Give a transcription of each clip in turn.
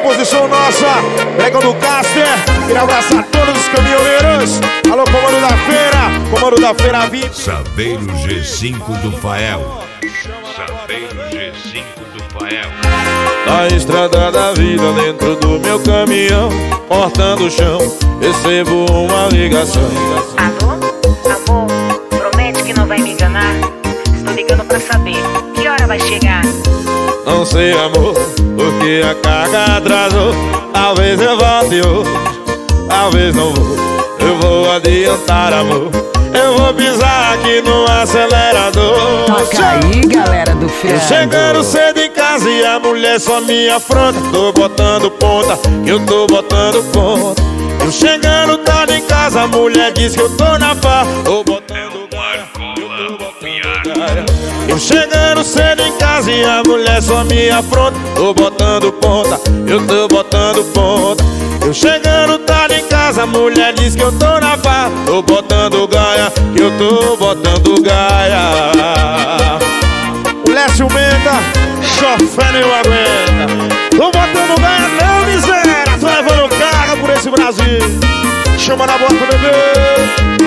composição nossa, Pregão do Caster. Queria abraçar todos os caminhoneiros. Alô, comando da feira 20. Saveiro G5 do Fael. Saveiro G5 do Fael. Na estrada da vida, dentro do meu caminhão, cortando o chão, recebo uma ligação. Alô? Amor, promete que não vai me enganar. Estou ligando pra saber que hora vai chegar. Não sei, amor, porque a carga atrasou. Talvez eu volte hoje, talvez não vou. Eu vou adiantar, amor. Eu vou pisar aqui no acelerador. Toca aí, galera do Frango. Chegando cedo em casa e a mulher só me afronta. Tô botando ponta, que eu tô botando ponta. Eu chegando tarde em casa, a mulher diz que eu tô na pá. Tô botando gaia, eu tô botando gaia. Eu chegando cedo em casa e a mulher só me afronta. Tô botando ponta, eu tô botando ponta. Eu chegando tarde em casa, a mulher diz que eu tô na pá. Tô botando gaia, que eu tô botando gaia. O Lécio Menda, chofé não aguenta. Tô botando gaia não, miséria. Tô levando carga por esse Brasil. Chama na bota, bebê.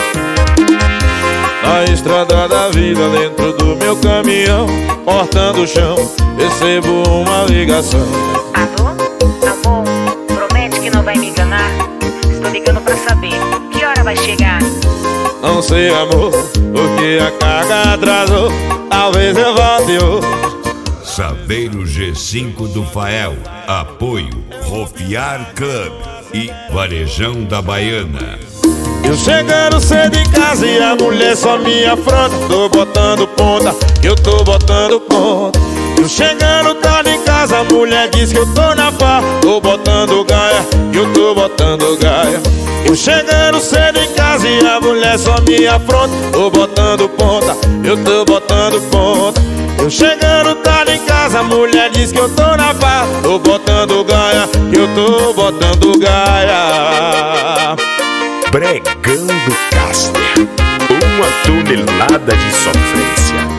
Na estrada da vida, dentro do meu caminhão, cortando o chão, recebo uma ligação. Alô? Amor, promete que não vai me enganar. Estou ligando pra saber que hora vai chegar. Não sei, amor, porque a carga atrasou. Talvez eu volte hoje. Saveiro G5 do Fael. Apoio Rofiar Club e Varejão da Baiana. Eu chegando cedo em casa e a mulher só me afronta. Tô botando ponta, que eu tô botando ponta. Eu chegando tarde em casa, a mulher diz que eu tô na pá. Tô botando gaia, que eu tô botando gaia. Eu chegando cedo em casa e a mulher só me afronta. Tô botando ponta, eu tô botando ponta. Eu chegando tarde em casa, a mulher diz que eu tô na pá. Tô botando gaia, que eu tô botando gaia. Pregão do Caster, uma tonelada de sofrência.